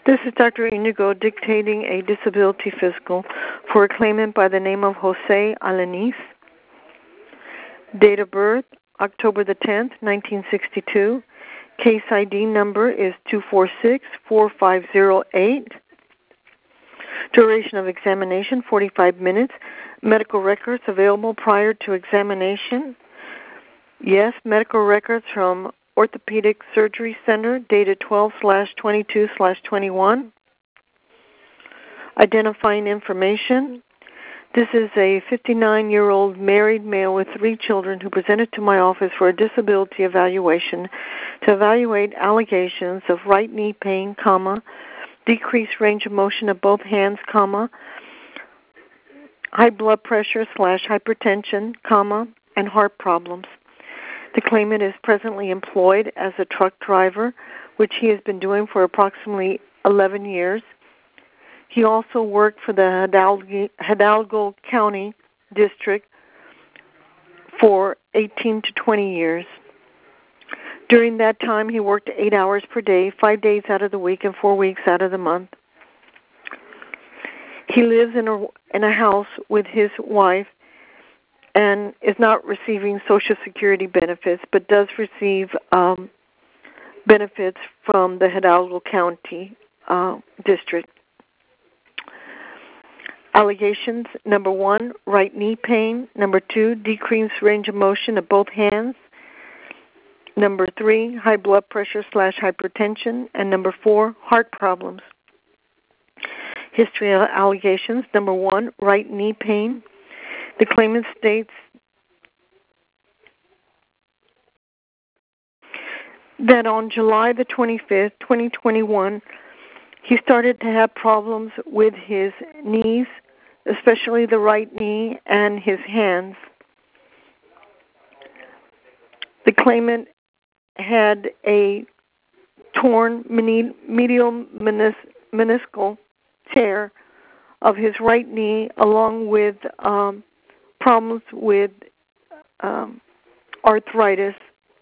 This is Dr. Inigo dictating a disability physical for a claimant by the name of Jose Alanis. Date of birth, October the 10th, 1962. Case ID number is 246-4508. Duration of examination, 45 minutes. Medical records available prior to examination. Yes, medical records from Orthopedic Surgery Center, dated 12/22/21. Identifying information. This is a 59-year-old married male with 3 children who presented to my office for a disability evaluation to evaluate allegations of right knee pain, decreased range of motion of both hands, high blood pressure / hypertension, and heart problems. The claimant is presently employed as a truck driver, which he has been doing for approximately 11 years. He also worked for the Hidalgo County District for 18 to 20 years. During that time, he worked 8 hours per day, 5 days out of the week, and 4 weeks out of the month. He lives in a house with his wife and is not receiving Social Security benefits, but does receive benefits from the Hidalgo County District. Allegations, number 1, right knee pain. Number 2, decreased range of motion of both hands. Number 3, high blood pressure / hypertension. And number 4, heart problems. History of allegations, number 1, right knee pain. The claimant states that on July the 25th, 2021, he started to have problems with his knees, especially the right knee and his hands. The claimant had a torn medial meniscal tear of his right knee, along with problems with arthritis.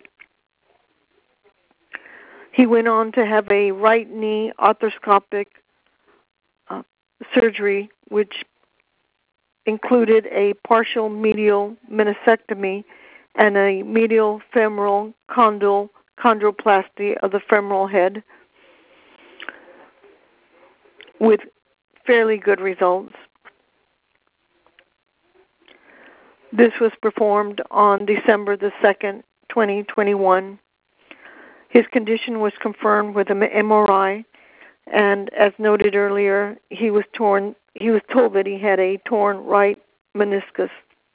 He went on to have a right knee arthroscopic surgery, which included a partial medial meniscectomy and a medial femoral chondroplasty of the femoral head, with fairly good results. This was performed on December the 2nd, 2021. His condition was confirmed with an MRI, and as noted earlier, he was told that he had a torn right meniscus.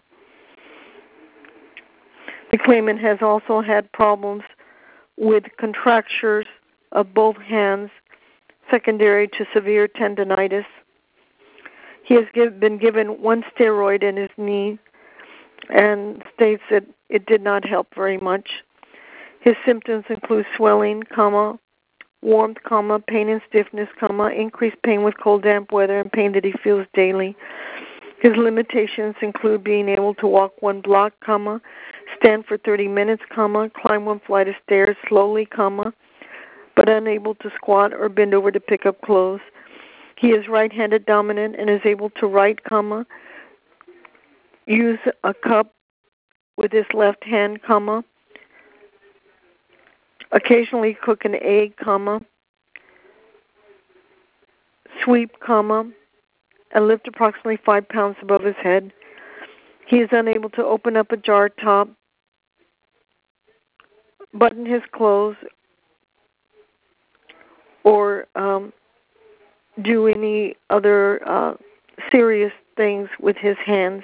The claimant has also had problems with contractures of both hands, secondary to severe tendinitis. He has been given 1 steroid in his knee and states that it did not help very much. His symptoms include swelling, warmth, pain and stiffness, increased pain with cold, damp weather, and pain that he feels daily. His limitations include being able to walk 1 block, stand for 30 minutes, climb 1 flight of stairs slowly, but unable to squat or bend over to pick up clothes. He is right-handed dominant and is able to write, use a cup with his left hand, occasionally cook an egg, sweep, and lift approximately 5 pounds above his head. He is unable to open up a jar top, button his clothes, or do any other serious things with his hands.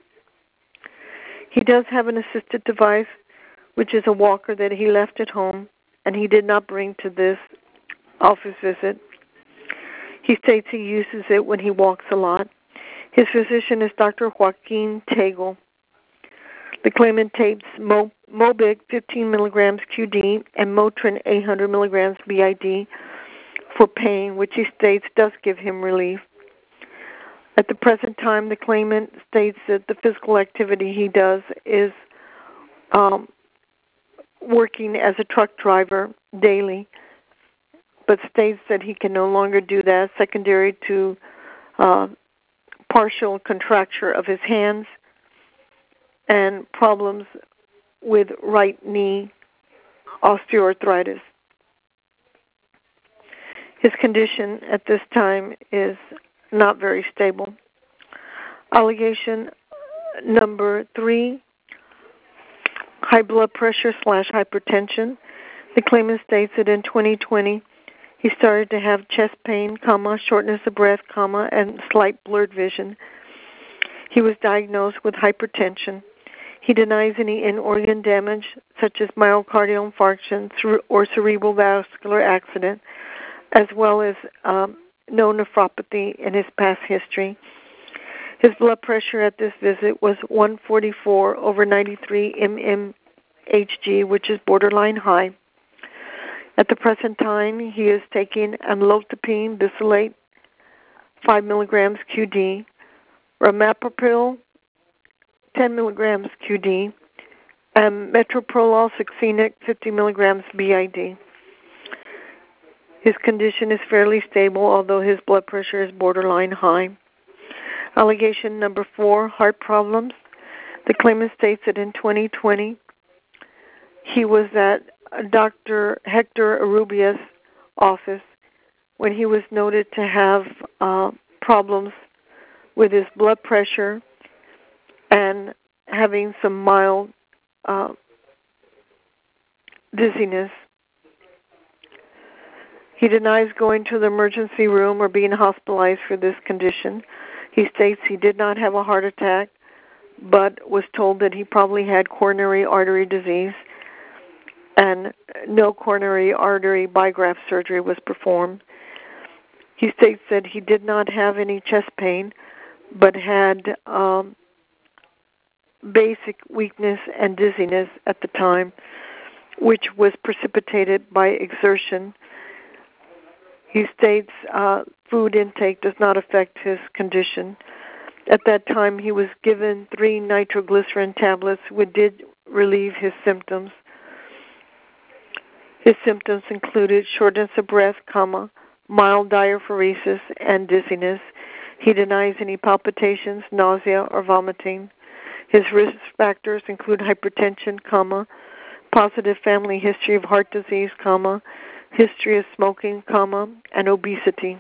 He does have an assisted device, which is a walker that he left at home, and he did not bring to this office visit. He states he uses it when he walks a lot. His physician is Dr. Joaquin Tegel. The claimant takes Mobic 15 milligrams QD and Motrin 800 milligrams BID for pain, which he states does give him relief. At the present time, the claimant states that the physical activity he does is working as a truck driver daily, but states that he can no longer do that, secondary to partial contracture of his hands and problems with right knee osteoarthritis. His condition at this time is not very stable. Allegation number 3, high blood pressure / hypertension. The claimant states that in 2020, he started to have chest pain, shortness of breath, and slight blurred vision. He was diagnosed with hypertension. He denies any in-organ damage, such as myocardial infarction or cerebral vascular accident, as well as no nephropathy in his past history. His blood pressure at this visit was 144/93 mmHg, which is borderline high. At the present time, he is taking amlodipine bisylate 5 milligrams QD, ramipril 10 milligrams QD, and metoprolol succinic 50 milligrams BID. His condition is fairly stable, although his blood pressure is borderline high. Allegation number 4, heart problems. The claimant states that in 2020, he was at Dr. Hector Arubia's office when he was noted to have problems with his blood pressure and having some mild dizziness. He denies going to the emergency room or being hospitalized for this condition. He states he did not have a heart attack, but was told that he probably had coronary artery disease, and no coronary artery bigraft surgery was performed. He states that he did not have any chest pain, but had basic weakness and dizziness at the time, which was precipitated by exertion. He states food intake does not affect his condition. At that time, he was given 3 nitroglycerin tablets, which did relieve his symptoms. His symptoms included shortness of breath, mild diaphoresis, and dizziness. He denies any palpitations, nausea, or vomiting. His risk factors include hypertension, positive family history of heart disease, history of smoking, and obesity.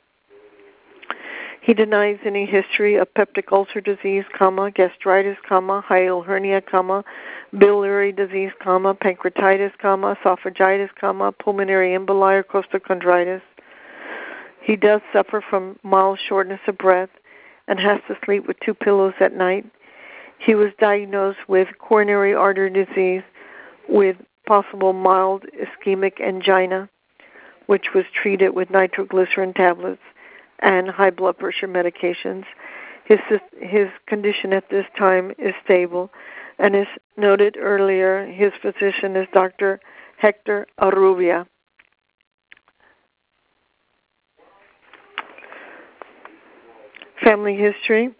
He denies any history of peptic ulcer disease, gastritis, hiatal hernia, biliary disease, pancreatitis, esophagitis, pulmonary emboli, or costochondritis. He does suffer from mild shortness of breath and has to sleep with 2 pillows at night. He was diagnosed with coronary artery disease with possible mild ischemic angina, which was treated with nitroglycerin tablets and high blood pressure medications. His condition at this time is stable, and as noted earlier, his physician is Dr. Hector Arubia. Family history.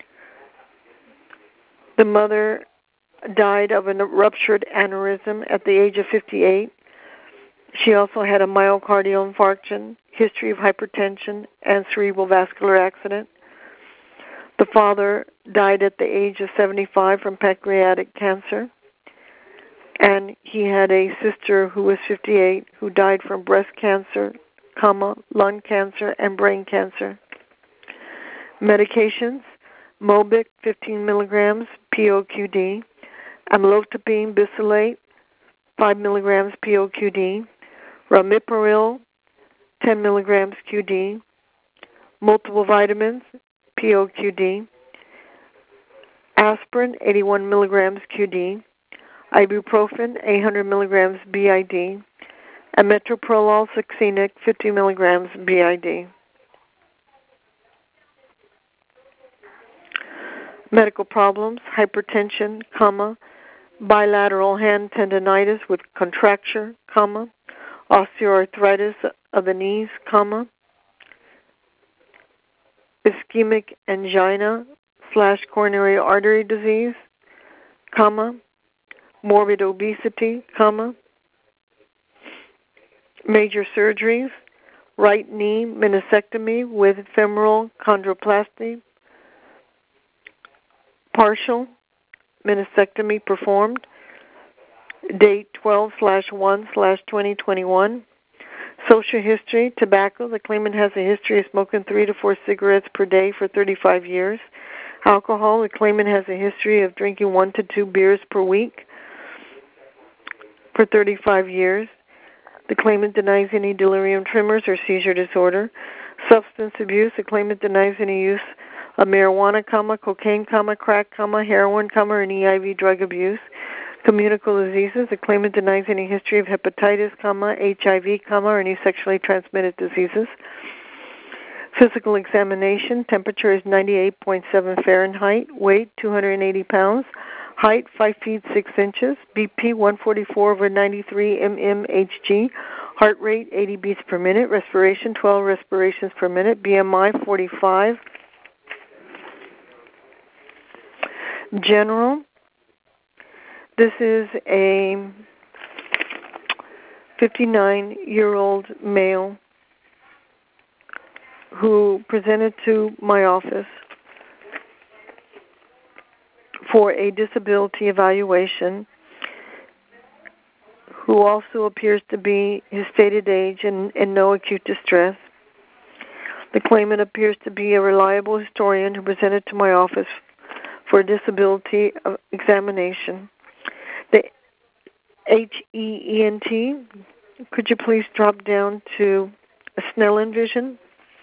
The mother died of a ruptured aneurysm at the age of 58. She also had a myocardial infarction, history of hypertension, and cerebral vascular accident. The father died at the age of 75 from pancreatic cancer, and he had a sister who was 58 who died from breast cancer, lung cancer, and brain cancer. Medications: Mobic 15 milligrams POQD, amlodipine bisylate 5 milligrams POQD, ramipril 10 milligrams QD, multiple vitamins POQD, aspirin 81 milligrams QD, ibuprofen 800 milligrams BID, and metoprolol succinic 50 milligrams BID. Medical problems: hypertension, bilateral hand tendonitis with contracture, osteoarthritis of the knees, ischemic angina / coronary artery disease, morbid obesity, major surgeries, right knee meniscectomy with femoral chondroplasty, partial meniscectomy performed, date 12/1/2021. Social history, tobacco. The claimant has a history of smoking 3 to 4 cigarettes per day for 35 years. Alcohol. The claimant has a history of drinking 1 to 2 beers per week for 35 years. The claimant denies any delirium tremors or seizure disorder. Substance abuse. The claimant denies any use of marijuana, cocaine, crack, heroin, or any IV drug abuse. Communicable diseases. The claimant denies any history of hepatitis, HIV, or any sexually transmitted diseases. Physical examination. Temperature is 98.7 Fahrenheit. Weight 280 pounds. Height 5 feet 6 inches. BP 144/93 mmHg. Heart rate 80 beats per minute. Respiration 12 respirations per minute. BMI 45. General. This is a 59-year-old male who presented to my office for a disability evaluation, who also appears to be his stated age and no acute distress. The claimant appears to be a reliable historian who presented to my office for a disability examination. The HEENT, could you please drop down to a Snellen vision?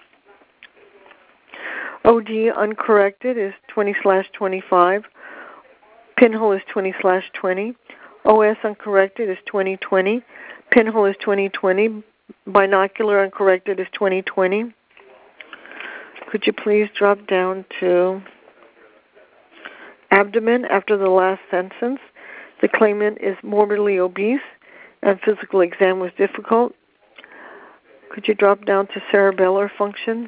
OD uncorrected is 20/25. Pinhole is 20/20. OS uncorrected is 20/20. Pinhole is 20/20. Binocular uncorrected is 20/20. Could you please drop down to abdomen after the last sentence? The claimant is morbidly obese and physical exam was difficult. Could you drop down to cerebellar function?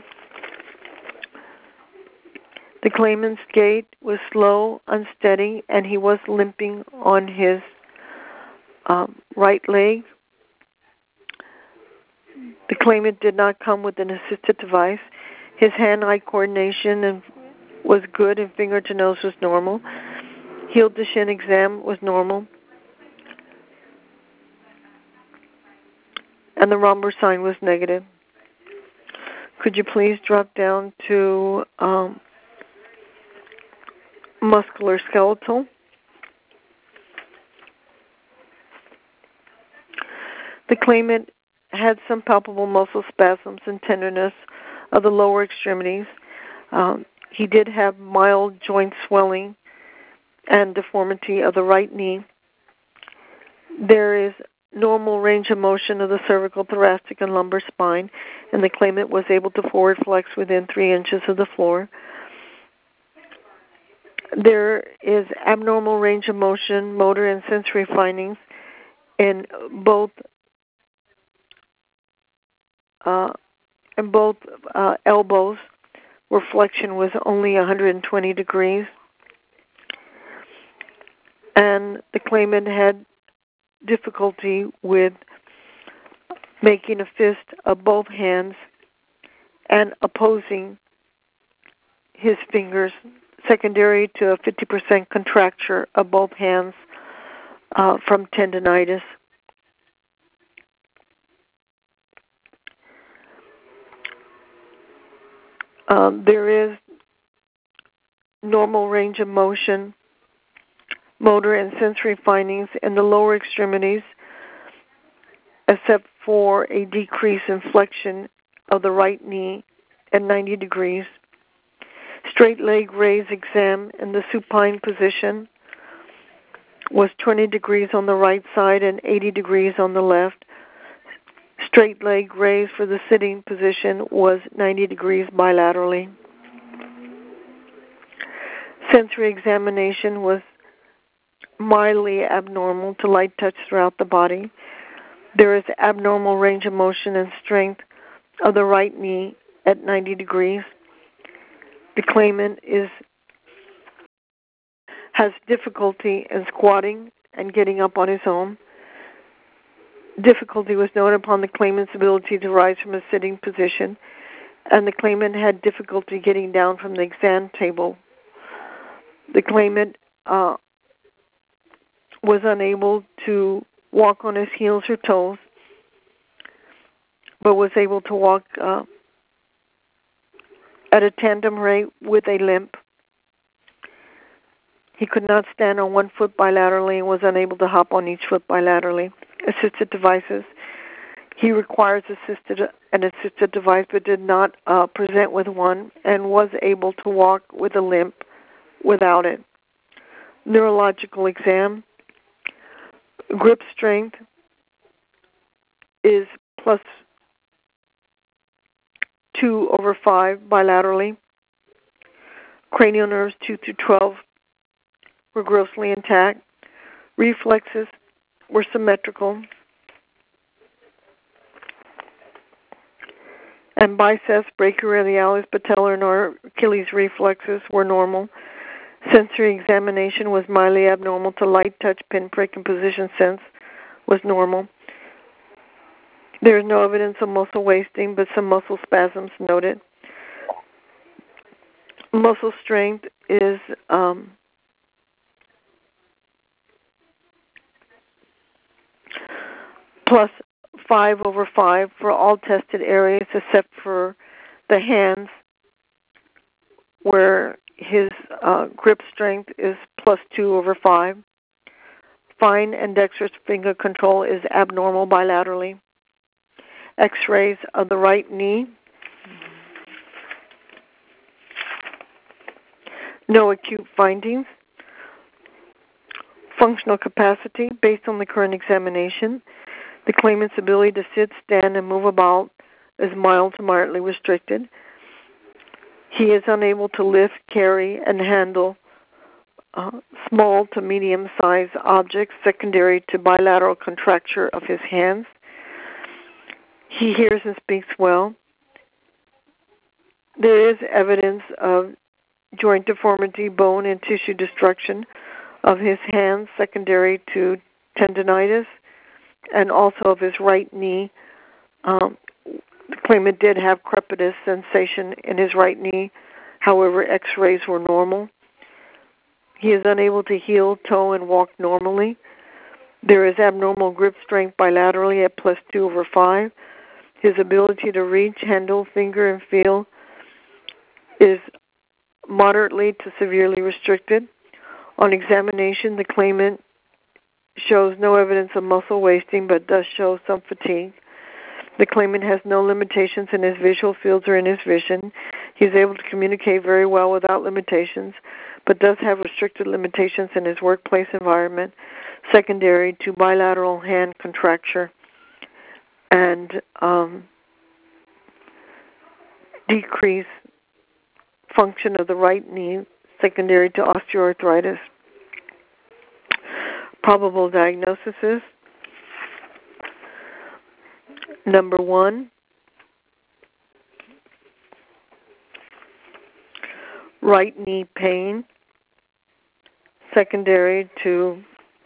The claimant's gait was slow, unsteady, and he was limping on his right leg. The claimant did not come with an assisted device. His hand-eye coordination was good and finger to nose was normal. Heel to shin exam was normal. And the Romberg sign was negative. Could you please drop down to muscular skeletal? The claimant had some palpable muscle spasms and tenderness of the lower extremities. He did have mild joint swelling and deformity of the right knee. There is normal range of motion of the cervical, thoracic, and lumbar spine, and the claimant was able to forward flex within 3 inches of the floor. There is abnormal range of motion, motor, and sensory findings in both elbows, where flexion was only 120 degrees. And the claimant had difficulty with making a fist of both hands and opposing his fingers, secondary to a 50% contracture of both hands from tendinitis. There is normal range of motion, motor and sensory findings in the lower extremities, except for a decrease in flexion of the right knee at 90 degrees. Straight leg raise exam in the supine position was 20 degrees on the right side and 80 degrees on the left. Straight leg raise for the sitting position was 90 degrees bilaterally. Sensory examination was mildly abnormal to light touch throughout the body. There is abnormal range of motion and strength of the right knee at 90 degrees. The claimant has difficulty in squatting and getting up on his own. Difficulty was noted upon the claimant's ability to rise from a sitting position, and the claimant had difficulty getting down from the exam table. The claimant was unable to walk on his heels or toes, but was able to walk at a tandem rate with a limp. He could not stand on one foot bilaterally and was unable to hop on each foot bilaterally. Assisted devices. He requires an assisted device but did not present with one and was able to walk with a limp without it. Neurological exam. Grip strength is +2/5 bilaterally. Cranial nerves 2 through 12 were grossly intact. Reflexes were symmetrical. And biceps, brachioradialis, patellar, and Achilles reflexes were normal. Sensory examination was mildly abnormal to light touch, pinprick, and position sense was normal. There is no evidence of muscle wasting, but some muscle spasms noted. Muscle strength is +5/5 for all tested areas except for the hands, where his grip strength is +2/5. Fine and dexterous finger control is abnormal bilaterally. X-rays of the right knee. No acute findings. Functional capacity based on the current examination. The claimant's ability to sit, stand, and move about is mild to moderately restricted. He is unable to lift, carry, and handle small to medium-sized objects secondary to bilateral contracture of his hands. He hears and speaks well. There is evidence of joint deformity, bone, and tissue destruction of his hands secondary to tendinitis, and also of his right knee. The claimant did have crepitus sensation in his right knee. However, x-rays were normal. He is unable to heel, toe, and walk normally. There is abnormal grip strength bilaterally at +2/5. His ability to reach, handle, finger, and feel is moderately to severely restricted. On examination, the claimant shows no evidence of muscle wasting, but does show some fatigue. The claimant has no limitations in his visual fields or in his vision. He is able to communicate very well without limitations, but does have restricted limitations in his workplace environment, secondary to bilateral hand contracture and decreased function of the right knee, secondary to osteoarthritis. Probable diagnosis is: number 1, right knee pain, secondary to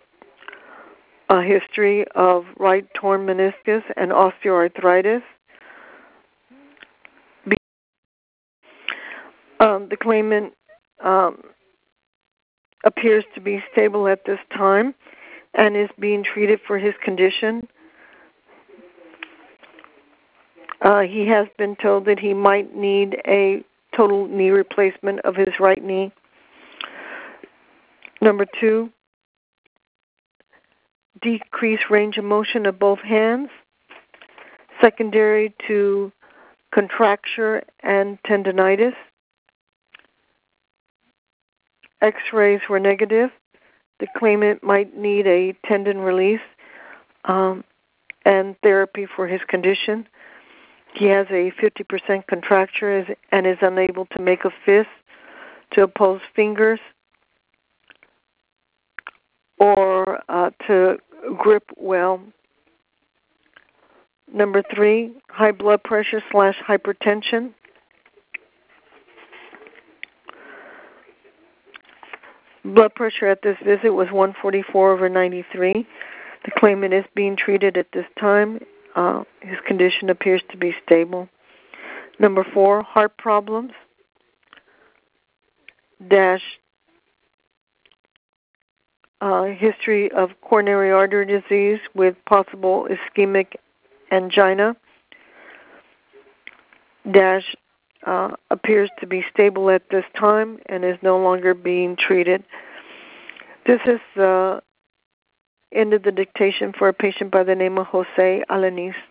a history of right torn meniscus and osteoarthritis. The claimant appears to be stable at this time and is being treated for his condition. He has been told that he might need a total knee replacement of his right knee. Number 2, decreased range of motion of both hands, secondary to contracture and tendinitis. X-rays were negative. The claimant might need a tendon release and therapy for his condition. He has a 50% contracture and is unable to make a fist, to oppose fingers, or to grip well. Number 3, high blood pressure / hypertension. Blood pressure at this visit was 144/93. The claimant is being treated at this time. His condition appears to be stable. Number 4, heart problems. Dash, history of coronary artery disease with possible ischemic angina. Dash, appears to be stable at this time and is no longer being treated. This is the end of the dictation for a patient by the name of Jose Alanis.